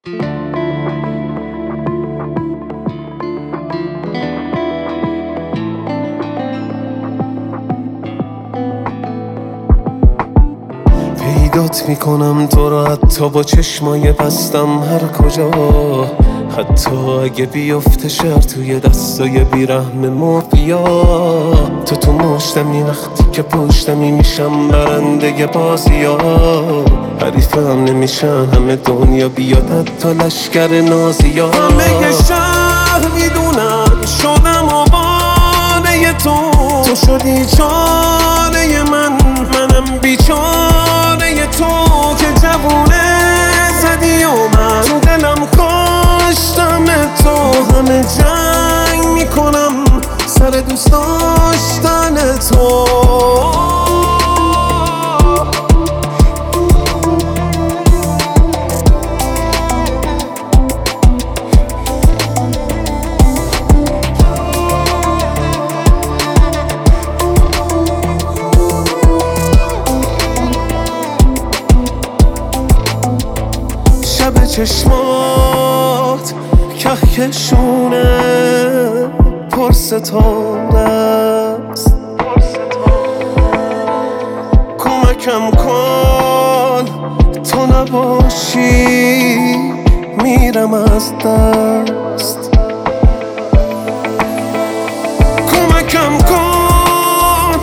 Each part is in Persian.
پیدات میکنم تو رو حتی با چشمای بستم هر کجا، حتی اگه بیفته شهر توی دستای بیرحم مافیا. تو مشتمی وقتی که پشتمی میشم برنده بازیا، حریفم نمیشن همه دنیا بیاد حتی لشکر نازیا. همه شهر میدونم شدم آواره تو شدی چاره منم بیچاره تو که جوونه زدی و من تو دلم کاشتم تو. همه جنگ میکنم سر دوست داشتن تو. شب چشمات کهکشونه پر ستاره است، کمکم کن تو نباشی میرم از دست. کمکم کن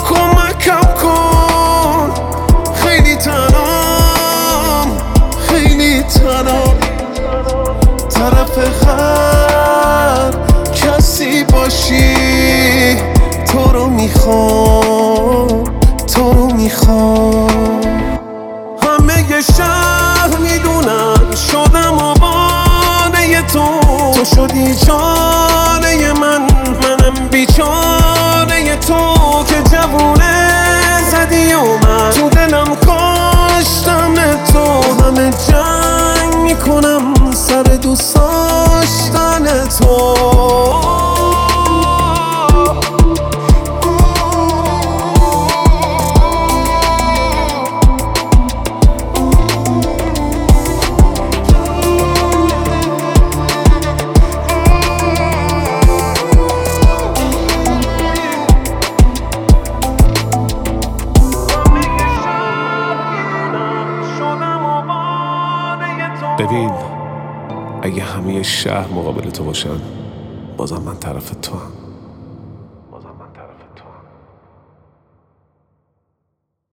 خیلی تنام طرف هر کسی باشی تو رو میخوام. همه شهر میدونن شدم آواره تو شدی چاره منم بیچاره تو که جوونه زدی و من تو دلم کاشتم تو. همه جنگ میکنم سر دوست داشتن تو. ببین اگه همه شهر مقابل تو باشن بازم من طرف تو هم.